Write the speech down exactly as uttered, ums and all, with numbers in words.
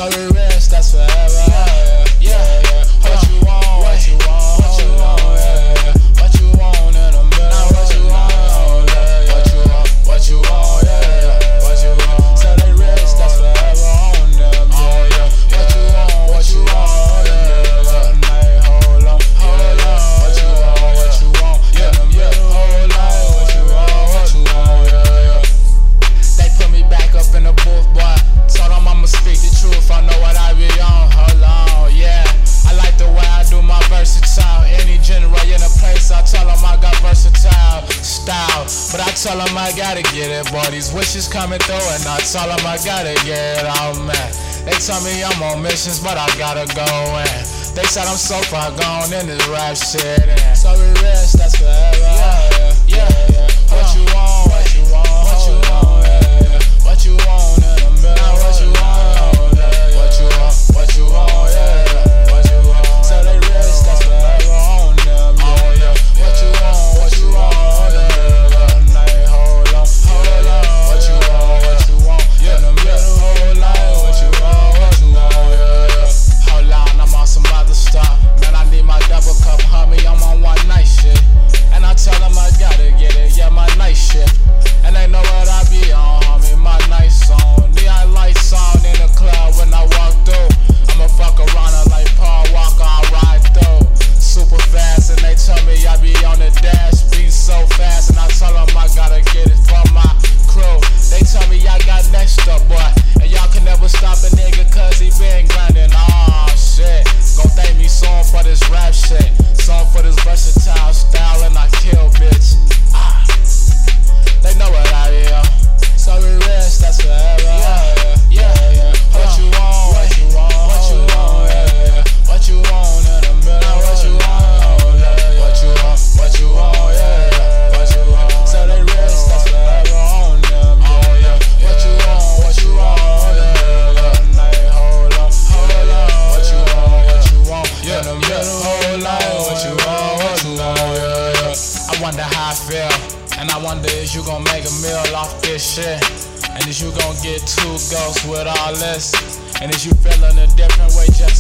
So we rest, that's forever. Yeah, yeah, yeah. What you want, what you want, what you want, yeah, yeah. What you want in the middle, what you want, yeah, yeah. What you want, what you want, yeah, yeah. What you want. So they rest, that's forever on them, yeah, yeah. What you want, what you want, yeah, yeah. Night, hold on, hold on. What you want, what you want, yeah, yeah. Hold on, what you want, what you want, yeah, yeah. They put me back up in the booth, boy. Told them I'ma speak the truth, I know what I be on. Hold on, yeah. I like the way I do my versatile. Any general in a place, I tell them I got versatile style. But I tell them I gotta get it, boy. These wishes coming through, and I tell them I gotta get it all, man. They tell me I'm on missions, but I gotta go in. They said I'm so far gone in this rap shit, and so we rest, that's forever. Yeah, yeah, yeah. What you want, what you want, what you want, yeah, yeah. What you want in the middle, what you want, yeah, yeah. What you want, what you want, yeah, yeah. What you want. So they rest, that's forever on them, yeah, yeah. What you want, what you want, yeah, yeah. Night, hold on, hold on. What you want, what you want, in the middle, hold on. What you want, what you want, yeah, yeah. Hold on, I'm on some other stuff. Man, I need my double cup, homie. I'm on one night shit, and I tell them I gotta get it, yeah, my night shift. And they know what I be on, homie, my night song. Neon lights on in the club when I walk through. I'ma fuck around her like Paul Walker, I ride through. Super fast, and they tell me I be on the dash, beat so fast, and I tell them I gotta get it for my crew. They tell me I got next up, boy, and y'all can never stop a nigga cause he been grinding. Aw, shit, gon' thank me soon for this rap shit, soon for this versatile style, and I kill, bitch. Ah. They know what I am. So we rest, that's forever. Yeah, yeah, yeah. What you want, what you want, what you want, yeah, yeah. What you want in the middle, what you want, yeah, yeah. What you want, what you want, yeah, yeah. What you want. So they rest, that's forever on them, yeah, yeah. What you want, what you want, yeah, yeah. Night, hold on, hold on. What you want, what you want, in the middle, hold on. What you want, what you want, yeah, yeah. I wonder how I feel. And I wonder is you gon' make a meal off this shit? And is you gon' get two ghosts with all this? And is you feeling a different way just